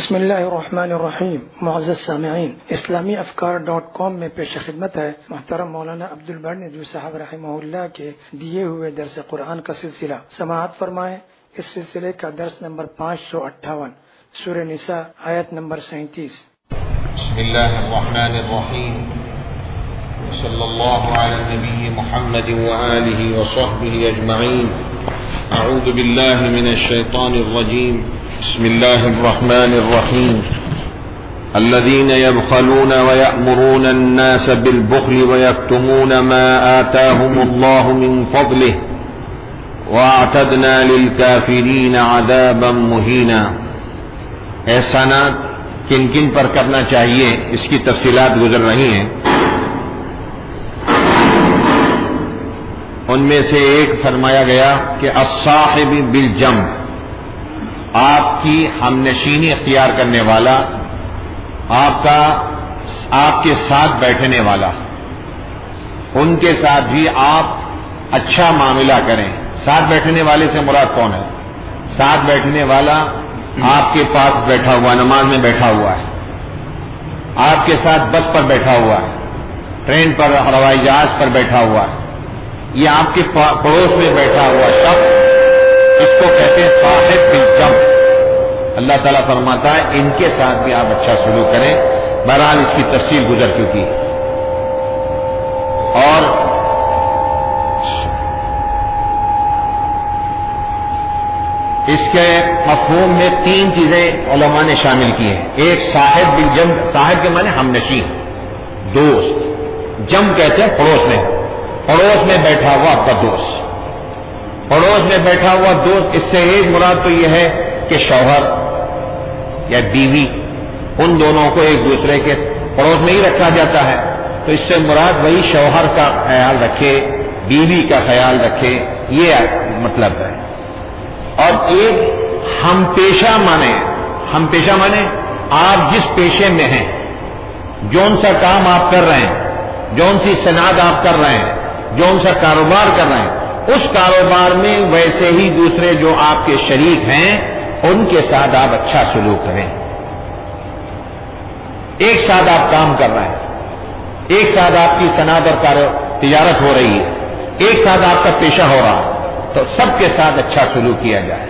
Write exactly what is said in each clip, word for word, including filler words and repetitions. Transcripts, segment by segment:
بسم اللہ الرحمن الرحیم۔ معزز سامعین، اسلامی افکار ڈاٹ کام میں پیش خدمت ہے محترم مولانا عبد البر ندوی صاحب رحمہ اللہ کے دیے ہوئے درس قرآن کا سلسلہ۔ سماعت فرمائیں۔ اس سلسلے کا درس نمبر پانچ سو اٹھاون، سورہ نساء، آیت نمبر سینتیس۔ بسم اللہ الرحمن الرحیم، صلی اللہ علی نبی محمد وآلہ وصحبہ اجمعین۔ اعوذ باللہ من الشیطان الرجیم، بسم اللہ الرحمن الرحیم۔ الذین یبخلون ویأمرون الناس بالبخل ویکتمون ما آتاهم اللہ من فضلہ واعتدنا للکافرین عذابا مہینا۔ احسانات کن کن پر کرنا چاہیے اس کی تفصیلات گزر رہی ہیں۔ ان میں سے ایک فرمایا گیا کہ الصاحب بالجنب، آپ کی ہمنشینی اختیار کرنے والا، آپ کا آپ کے ساتھ بیٹھنے والا، ان کے ساتھ بھی آپ اچھا معاملہ کریں۔ ساتھ بیٹھنے والے سے مراد کون ہے؟ ساتھ بیٹھنے والا آپ کے پاس بیٹھا ہوا، نماز میں بیٹھا ہوا ہے، آپ کے ساتھ بس پر بیٹھا ہوا ہے، ٹرین پر، ہوائی جہاز پر بیٹھا ہوا ہے، یہ آپ کے پڑوس میں بیٹھا ہوا شخص، اس کو کہتے ہیں صاحب بالجنب۔ اللہ تعالیٰ فرماتا ہے ان کے ساتھ بھی آپ اچھا سلوک کریں۔ بہرحال اس کی تفصیل گزر چکی ہے۔ اور اس کے مفہوم میں تین چیزیں علماء نے شامل کی ہیں۔ ایک صاحب بالجنب، صاحب کے معنی ہمنشین، دوست، جنب کہتے ہیں پڑوس میں، پڑوس میں بیٹھا ہوا آپ کا دوست، پڑوس میں بیٹھا ہوا دوست۔ اس سے ایک مراد تو یہ ہے کہ شوہر یا بیوی، ان دونوں کو ایک دوسرے کے پڑوس میں ہی رکھا جاتا ہے، تو اس سے مراد وہی شوہر کا خیال رکھے، بیوی کا خیال رکھے، یہ مطلب ہے۔ اور ایک ہم پیشہ مانے، ہم پیشہ مانے آپ جس پیشے میں ہیں، جون سا کام آپ کر رہے ہیں، جون سی صنعت آپ کر رہے ہیں، جون سا کاروبار کر رہے ہیں، اس کاروبار میں ویسے ہی دوسرے جو آپ کے شریک ہیں ان کے ساتھ آپ اچھا سلوک کریں۔ ایک ساتھ آپ کام کر رہے ہیں، ایک ساتھ آپ کی صنعت اور تجارت ہو رہی ہے، ایک ساتھ آپ کا پیشہ ہو رہا ہے، تو سب کے ساتھ اچھا سلوک کیا جائے۔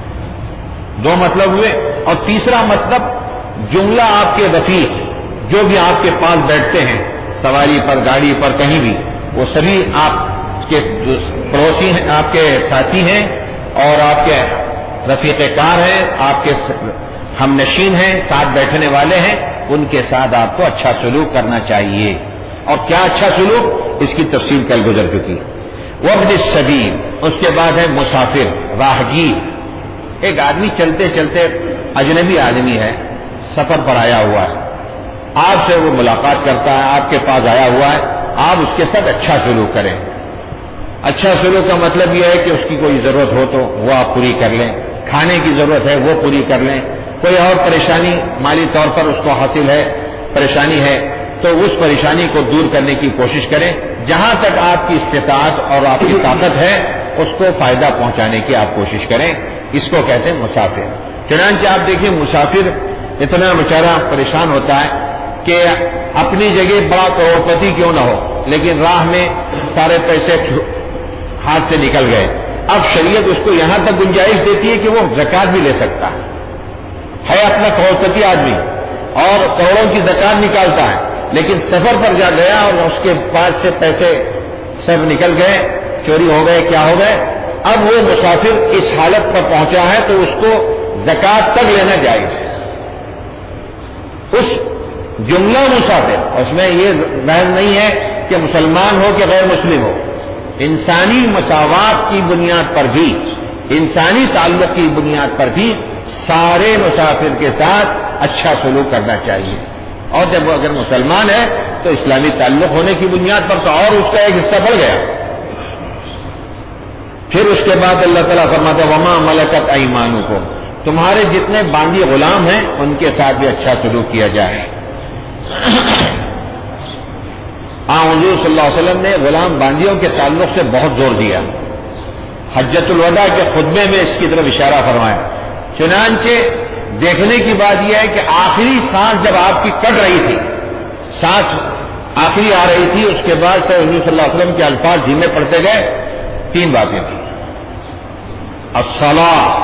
دو مطلب ہوئے۔ اور تیسرا مطلب، جملہ آپ کے رفیق جو بھی آپ کے پاس بیٹھتے ہیں، سواری پر، گاڑی پر، کہیں بھی، وہ سبھی آپ کے پڑوسی ہیں، آپ کے ساتھی ہیں، اور آپ کے رفیق کار ہیں، آپ کے ہم نشین ہیں، ساتھ بیٹھنے والے ہیں، ان کے ساتھ آپ کو اچھا سلوک کرنا چاہیے۔ اور کیا اچھا سلوک، اس کی تفصیل کل گزر چکی۔ وابن السبیل، اس کے بعد ہے مسافر، راہگیر۔ ایک آدمی چلتے چلتے، اجنبی آدمی ہے، سفر پر آیا ہوا ہے، آپ سے وہ ملاقات کرتا ہے، آپ کے پاس آیا ہوا ہے، آپ اس کے ساتھ اچھا سلوک کریں۔ اچھا سلوک کا مطلب یہ ہے کہ اس کی کوئی ضرورت ہو تو وہ آپ پوری کر لیں، کھانے کی ضرورت ہے وہ پوری کر لیں، کوئی اور پریشانی مالی طور پر اس کو حاصل ہے، پریشانی ہے، تو اس پریشانی کو دور کرنے کی کوشش کریں۔ جہاں تک آپ کی استطاعت اور آپ کی طاقت ہے اس کو فائدہ پہنچانے کی آپ کوشش کریں۔ اس کو کہتے ہیں مسافر۔ چنانچہ آپ دیکھیں، مسافر اتنا بیچارہ پریشان ہوتا ہے کہ اپنی جگہ بڑا کروڑپتی کیوں نہ ہو، لیکن راہ میں سارے پیسے ہاتھ سے نکل گئے۔ اب شریعت اس کو یہاں تک گنجائش دیتی ہے کہ وہ زکات بھی لے سکتا ہے ہے اپنا کروڑپتی آدمی اور کروڑوں کی زکات نکالتا ہے، لیکن سفر پر جا گیا اور اس کے پاس سے پیسے سب نکل گئے، چوری ہو گئے، کیا ہو گئے۔ اب وہ مسافر اس حالت پر پہنچا ہے تو اس کو زکات تک لینا جائز ہے۔ اس جملہ مسافر، اس میں یہ بحث نہیں ہے کہ مسلمان ہو کہ غیر مسلم ہو، انسانی مساوات کی بنیاد پر بھی، انسانی تعلق کی بنیاد پر بھی سارے مسافر کے ساتھ اچھا سلوک کرنا چاہیے۔ اور جب وہ اگر مسلمان ہے تو اسلامی تعلق ہونے کی بنیاد پر تو اور اس کا ایک حصہ بڑھ گیا۔ پھر اس کے بعد اللہ تعالیٰ فرماتا ہے وما ملکت ایمانکم، تمہارے جتنے باندی غلام ہیں ان کے ساتھ بھی اچھا سلوک کیا جائے۔ ہاں، حضور صلی اللہ علیہ وسلم نے غلام باندیوں کے تعلق سے بہت زور دیا، حجۃ الوداع کے خطبے میں اس کی طرف اشارہ فرمایا۔ چنانچہ دیکھنے کی بات یہ ہے کہ آخری سانس جب آپ کی کٹ رہی تھی، سانس آخری آ رہی تھی، اس کے بعد سے حضور صلی اللہ علیہ وسلم کے الفاظ دھیمے پڑتے گئے. تین باتیں تھیں: الصلاۃ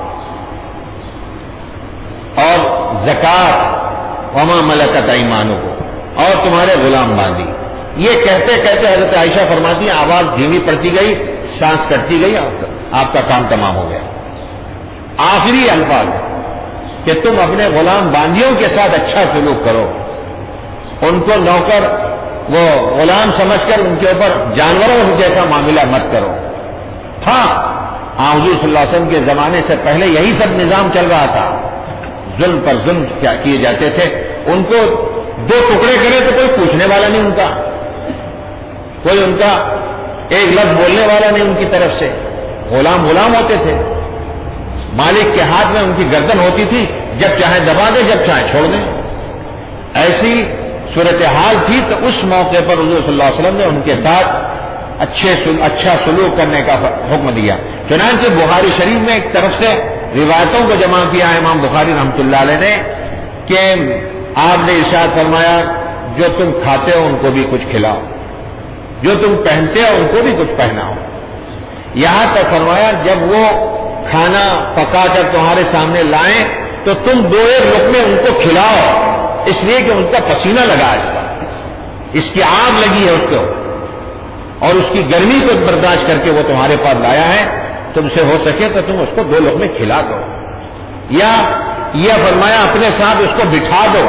اور زکات وما ملکت ایمانکم، اور تمہارے غلام باندھی. یہ کہتے کہتے حضرت عائشہ فرماتی ہیں آواز دھیمی پڑتی گئی، سانس کٹتی گئی، آپ کا کام تمام ہو گیا. آخری الفاظ کہ تم اپنے غلام باندیوں کے ساتھ اچھا سلوک کرو، ان کو نوکر وہ غلام سمجھ کر ان کے اوپر جانوروں جیسا معاملہ مت کرو. ہاں حضور صلی اللہ علیہ وسلم کے زمانے سے پہلے یہی سب نظام چل رہا تھا، ظلم پر ظلم کیا کیے جاتے تھے. ان کو دو ٹکڑے کرے تو کوئی پوچھنے والا نہیں، ان کا کوئی ان کا ایک لفظ بولنے والا نہیں ان کی طرف سے. غلام غلام ہوتے تھے، مالک کے ہاتھ میں ان کی گردن ہوتی تھی، جب چاہے دبا دیں جب چاہے چھوڑ دیں. ایسی صورتحال تھی. تو اس موقع پر حضور صلی اللہ علیہ وسلم نے ان کے ساتھ اچھے اچھا سلوک کرنے کا حکم دیا. چنانچہ بخاری شریف میں ایک طرف سے روایتوں کو جمع کیا ہے امام بخاری رحمۃ اللہ علیہ نے کہ آپ نے ارشاد فرمایا جو تم کھاتے ہو ان کو بھی کچھ کھلاؤ، جو تم پہنتے ہو ان کو بھی کچھ پہناؤ. یہاں تک فرمایا جب وہ کھانا پکا کر تمہارے سامنے لائیں تو تم دو ایک لقمے ان کو کھلاؤ، اس لیے کہ ان کا پسینہ لگا، اس کا اس کی آگ لگی ہے اس کو، اور اس کی گرمی کو برداشت کر کے وہ تمہارے پاس لایا ہے. تم سے ہو سکے تو تم اس کو دو لقمے کھلا دو، یا یہ فرمایا اپنے ساتھ اس کو بٹھا دو.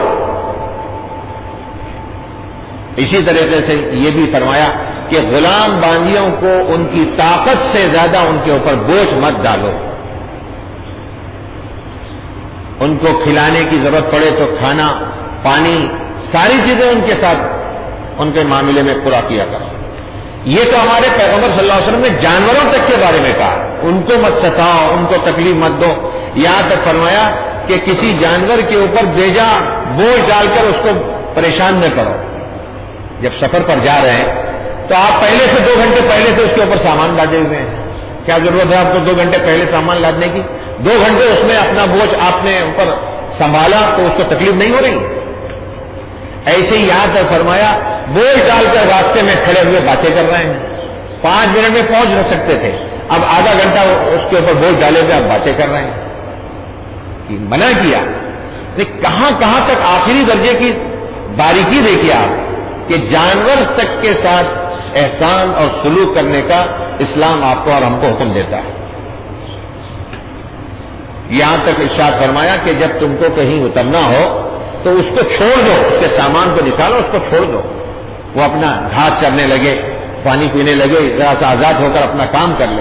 اسی طریقے سے یہ بھی فرمایا کہ غلام باندیوں کو ان کی طاقت سے زیادہ ان کے اوپر بوجھ مت ڈالو. ان کو کھلانے کی ضرورت پڑے تو کھانا پانی ساری چیزیں ان کے ساتھ ان کے معاملے میں پورا کیا کرو. یہ تو ہمارے پیغمبر صلی اللہ علیہ وسلم نے جانوروں تک کے بارے میں کہا، ان کو مت ستاؤ، ان کو تکلیف مت دو. یہاں تک فرمایا کہ کسی جانور کے اوپر بیجا بوجھ ڈال کر اس کو پریشان نہ کرو. جب سفر پر جا رہے ہیں تو آپ پہلے سے دو گھنٹے پہلے سے اس کے اوپر سامان لادے ہوئے ہیں. کیا ضرورت ہے آپ کو دو گھنٹے پہلے سامان لادنے کی؟ دو گھنٹے اس میں اپنا بوجھ آپ نے اوپر سنبھالا تو اس کو تکلیف نہیں ہو رہی. ایسے ہی یہاں تک فرمایا بوجھ ڈال کر راستے میں کھڑے ہوئے باتیں کر رہے ہیں. پانچ منٹ میں پہنچ نہ سکتے تھے، اب آدھا گھنٹہ اس کے اوپر بوجھ ڈالے ہوئے آپ باتیں کر رہے ہیں. منع کیا. کہاں کہاں تک آخری درجے کی باریکی دیکھیے آپ کہ جانور تک کے ساتھ احسان اور سلوک کرنے کا اسلام آپ کو اور ہم کو حکم دیتا ہے. یہاں تک ارشاد فرمایا کہ جب تم کو کہیں اترنا ہو تو اس کو چھوڑ دو، اس کے سامان کو نکالو، اس کو چھوڑ دو، وہ اپنا گھاس چرنے لگے، پانی پینے لگے، ذرا سا آزاد ہو کر اپنا کام کر لے.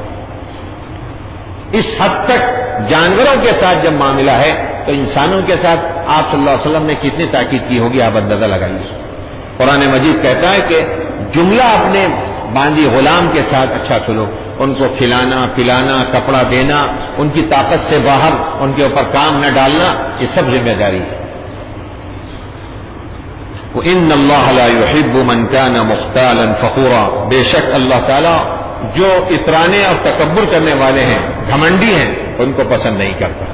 اس حد تک جانوروں کے ساتھ جب معاملہ ہے تو انسانوں کے ساتھ آپ صلی اللہ علیہ وسلم نے کتنی تاکید کی ہوگی آپ اندازہ لگائیے. قرآن مجید کہتا ہے کہ جملہ اپنے باندی غلام کے ساتھ اچھا سلوک، ان کو کھلانا پلانا کپڑا دینا، ان کی طاقت سے باہر ان کے اوپر کام نہ ڈالنا، یہ سب ذمہ داری ہے. وَإِنَّ اللَّهَ لَا يُحِبُّ مَنْ كَانَ مُخْتَالًا فَخُورًا، بے شک اللہ تعالیٰ جو اترانے اور تکبر کرنے والے ہیں، گھمنڈی ہیں، ان کو پسند نہیں کرتا.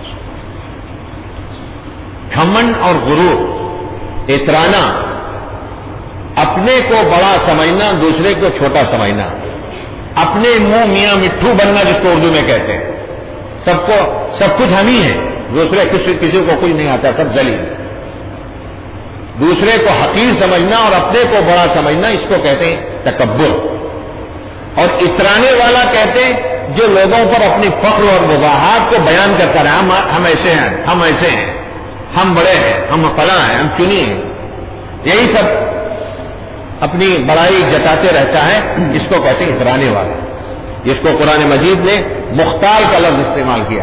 گھمنڈ اور غرور، اترانا، اپنے کو بڑا سمجھنا، دوسرے کو چھوٹا سمجھنا، اپنے منہ میاں مٹھو بننا جس کو اردو میں کہتے ہیں. سب کو سب کچھ ہم ہی ہیں، دوسرے کسی کسی کو کچھ نہیں آتا، سب ذلیل. دوسرے کو حقیر سمجھنا اور اپنے کو بڑا سمجھنا، اس کو کہتے ہیں تکبر. اور اترانے والا کہتے ہیں جو لوگوں پر اپنی فخر اور وضاحت کو بیان کرتا رہا، ہم ہم ایسے ہیں، ہم ایسے ہیں، ہم بڑے ہیں، ہم فلاں ہیں، ہم چنی ہیں، یہی سب اپنی بڑائی جتاتے رہتا ہے، اس کو کہتے ہیں اترانے والا. جس کو قرآن مجید نے مختال کا لفظ استعمال کیا.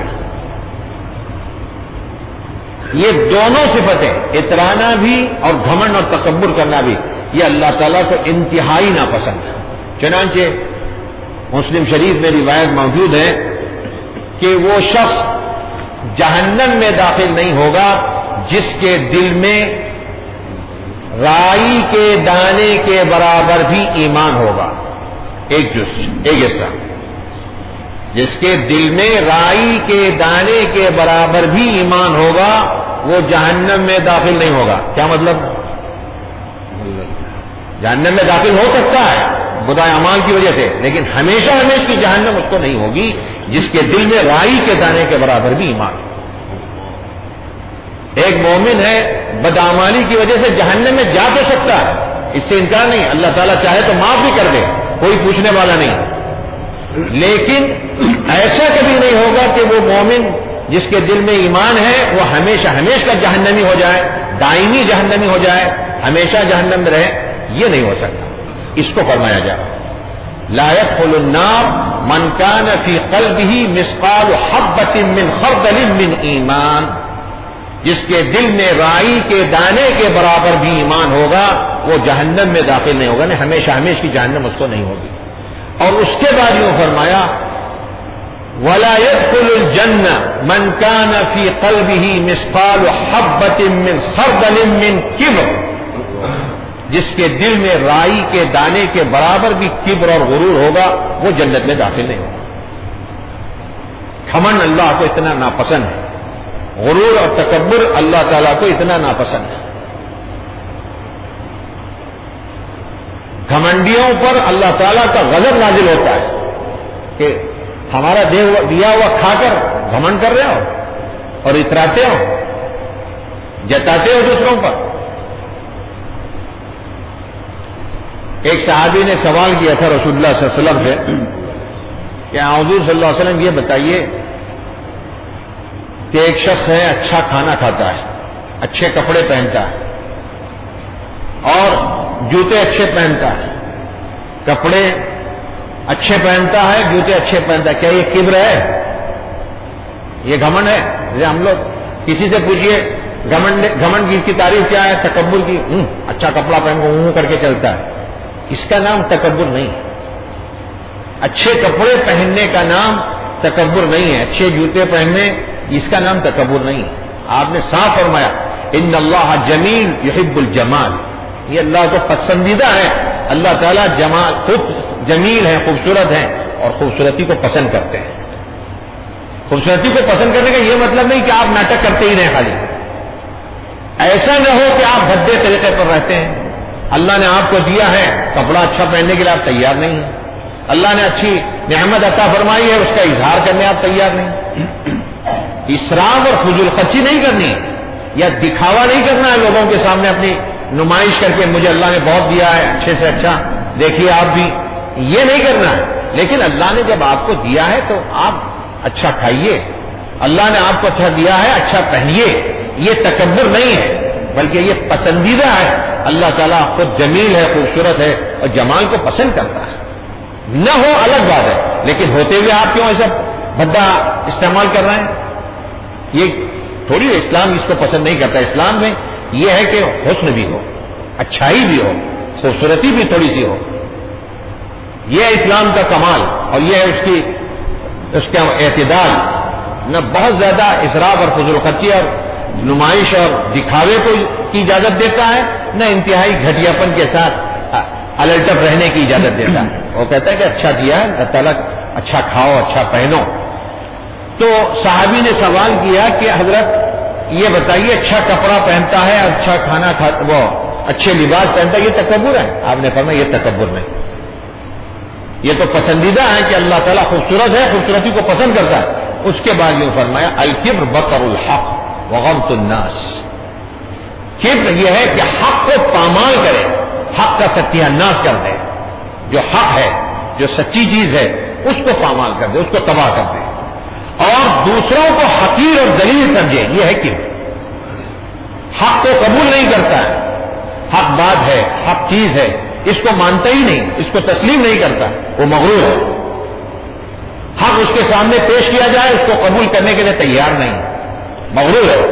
یہ دونوں صفتیں، اترانا بھی اور گھمنڈ اور تکبر کرنا بھی، یہ اللہ تعالیٰ کو انتہائی ناپسند ہے. چنانچہ مسلم شریف میں روایت موجود ہے کہ وہ شخص جہنم میں داخل نہیں ہوگا جس کے دل میں رائی کے دانے کے برابر بھی ایمان ہوگا، ایک جز ایک حصہ. جس کے دل میں رائی کے دانے کے برابر بھی ایمان ہوگا وہ جہنم میں داخل نہیں ہوگا. کیا مطلب؟ جہنم میں داخل ہو سکتا ہے برائے اعمال کی وجہ سے، لیکن ہمیشہ ہمیشہ کی جہنم اس کو نہیں ہوگی جس کے دل میں رائی کے دانے کے برابر بھی ایمان ہو. ایک مومن ہے بدعمالی کی وجہ سے جہنم میں جا تو سکتا ہے، اس سے انکار نہیں، اللہ تعالیٰ چاہے تو معاف بھی کر دے، کوئی پوچھنے والا نہیں، لیکن ایسا کبھی نہیں ہوگا کہ وہ مومن جس کے دل میں ایمان ہے وہ ہمیشہ ہمیشہ کا جہنمی ہو جائے، دائمی جہنمی ہو جائے، ہمیشہ جہنم میں رہے. یہ نہیں ہو سکتا. اس کو فرمایا جائے لا يدخل النار من كان في قلبه مثقال حبة من خردل من ایمان. جس کے دل میں رائی کے دانے کے برابر بھی ایمان ہوگا وہ جہنم میں داخل نہیں ہوگا، نہیں ہمیشہ ہمیشہ کی جہنم اس کو نہیں ہوگی. اور اس کے بعد یوں فرمایا ولا يدخل الجنة من كان في قلبه مثقال حبة من خردل من کبر. جس کے دل میں رائی کے دانے کے برابر بھی کبر اور غرور ہوگا وہ جنت میں داخل نہیں ہوگا. گھمنڈ اللہ کو اتنا ناپسند ہے، غرور اور تکبر اللہ تعالیٰ کو اتنا ناپسند ہے. گھمنڈیوں پر اللہ تعالیٰ کا غضب نازل ہوتا ہے کہ ہمارا دیا ہوا کھا کر گھمنڈ کر رہے ہو اور اتراتے ہو، جتاتے ہو دوسروں پر. ایک صحابی نے سوال کیا تھا رسول اللہ صلی اللہ علیہ وسلم سے کہ حضور صلی اللہ علیہ وسلم یہ بتائیے کہ ایک شخص ہے اچھا کھانا کھاتا ہے، اچھے کپڑے پہنتا ہے اور جوتے اچھے پہنتا ہے، کپڑے اچھے پہنتا ہے، جوتے اچھے پہنتا ہے، کیا یہ کبر ہے؟ یہ گھمنڈ ہے؟ جیسے ہم لوگ کسی سے پوچھئے گھمنڈ گھمنڈ کی تعریف کیا ہے؟ تکبر کی. اچھا کپڑا پہن کو منہ کر کے چلتا ہے، اس کا نام تکبر نہیں ہے. اچھے کپڑے پہننے کا نام تکبر نہیں ہے، اچھے جوتے پہننے اس کا نام تکبر نہیں ہے. آپ نے صاف فرمایا ان اللہ جمیل یحب الجمال. یہ اللہ کو پسندیدہ ہے، اللہ تعالیٰ جمال خود جمیل ہے، خوبصورت ہے اور خوبصورتی کو پسند کرتے ہیں. خوبصورتی کو پسند کرنے کا یہ مطلب نہیں کہ آپ ناٹک کرتے ہی رہیں خالی. ایسا نہ ہو کہ آپ بھدے طریقے پر رہتے ہیں. اللہ نے آپ کو دیا ہے کپڑا اچھا پہننے کے لیے آپ تیار نہیں ہیں. اللہ نے اچھی نعمت عطا فرمائی ہے، اس کا اظہار کرنے آپ تیار نہیں. اسراف اور فضول خرچی نہیں کرنی یا دکھاوا نہیں کرنا ہے لوگوں کے سامنے اپنی نمائش کر کے مجھے اللہ نے بہت دیا ہے اچھے سے اچھا دیکھیے آپ بھی، یہ نہیں کرنا ہے. لیکن اللہ نے جب آپ کو دیا ہے تو آپ اچھا کھائیے، اللہ نے آپ کو اچھا دیا ہے اچھا پہنیے. یہ تکبر نہیں ہے بلکہ یہ پسندیدہ ہے. اللہ تعالیٰ خود جمیل ہے، خوبصورت ہے اور جمال کو پسند کرتا ہے. نہ ہو الگ بات ہے، لیکن ہوتے ہوئے آپ کیوں ایسا بھدا استعمال کر رہے ہیں؟ یہ تھوڑی اسلام اس کو پسند نہیں کرتا. اسلام میں یہ ہے کہ حسن بھی ہو، اچھائی بھی ہو، خوبصورتی بھی تھوڑی سی ہو. یہ اسلام کا کمال اور یہ ہے اس کی اس کا اعتدال. نہ بہت زیادہ اسراف اور فضول خرچی اور نمائش اور دکھاوے کو کی اجازت دیتا ہے، نہ انتہائی گھٹیا پن کے ساتھ الٹپ رہنے کی اجازت دیتا ہے. وہ کہتا ہے کہ اچھا دیا ہے اللہ تعالیٰ، اچھا کھاؤ اچھا پہنو. تو صحابی نے سوال کیا کہ حضرت یہ بتائیے اچھا کپڑا پہنتا ہے، اچھا کھانا کھا وہ اچھے لباس پہنتا ہے، یہ تکبر ہے؟ آپ نے فرمایا یہ تکبر نہیں، یہ تو پسندیدہ ہے کہ اللہ تعالیٰ خوبصورت ہے، خوبصورتی کو پسند کرتا ہے. اس کے بعد یہ فرمایا الکبر بطر الحق وغمط الناس. کبر یہ ہے کہ حق کو پامال کرے، حق کا ستیہ ناش کر دے. جو حق ہے، جو سچی چیز ہے اس کو پامال کر دے، اس کو تباہ کر دے اور دوسروں کو حقیر اور ذلیل سمجھے. یہ ہے کبر. حق کو قبول نہیں کرتا ہے، حق بات ہے، حق چیز ہے، اس کو مانتا ہی نہیں، اس کو تسلیم نہیں کرتا، وہ مغرور ہے. حق اس کے سامنے پیش کیا جائے اس کو قبول کرنے کے لیے تیار نہیں، مغرور ہے،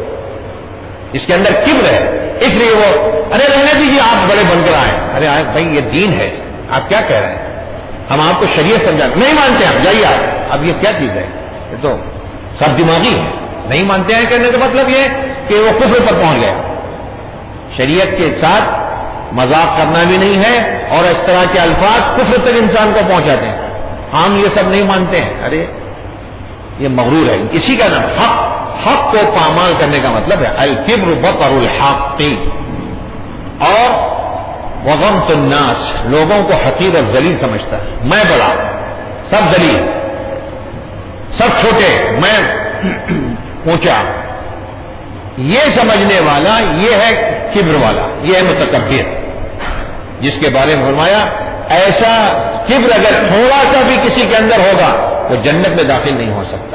اس کے اندر کبر ہے. اس لیے وہ ارے رہنے دیجیے آپ بڑے بن کر آئے. ارے بھائی یہ دین ہے، آپ کیا کہہ رہے ہیں؟ ہم آپ کو شریعت سمجھا نہیں مانتے ہیں، جائیے آپ. اب یہ کیا چیز ہے؟ یہ تو سب دماغی ہے. نہیں مانتے ہیں کہنے کا مطلب یہ کہ وہ کفر پر پہنچ گیا. شریعت کے ساتھ مذاق کرنا بھی نہیں ہے اور اس طرح کے الفاظ کفر تک انسان کو پہنچاتے ہیں. ہم یہ سب نہیں مانتے ہیں. ارے یہ مغرور ہے. اسی کا نام حق حق کو پامال کرنے کا مطلب ہے الکبر بطر الحق. اور وغمط الناس، لوگوں کو حقیر اور ذلیل سمجھتا ہے. میں بڑا، سب ذلیل، سب چھوٹے، میں اونچا. یہ سمجھنے والا یہ ہے کبر والا، یہ ہے متکبر، جس کے بارے میں فرمایا ایسا کبر اگر تھوڑا سا بھی کسی کے اندر ہوگا تو جنت میں داخل نہیں ہو سکتا.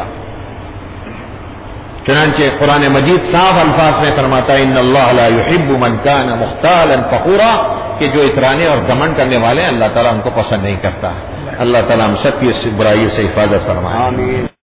چنانچہ قرآن مجید صاف الفاظ میں فرماتا ہے ان اللہ لا يحب من كان مختالا فخورا، کہ جو اترانے اور گھمنڈ کرنے والے ہیں اللہ تعالیٰ ان کو پسند نہیں کرتا. اللہ تعالیٰ ہم سب کی اس برائی سے حفاظت فرمائے. آمین.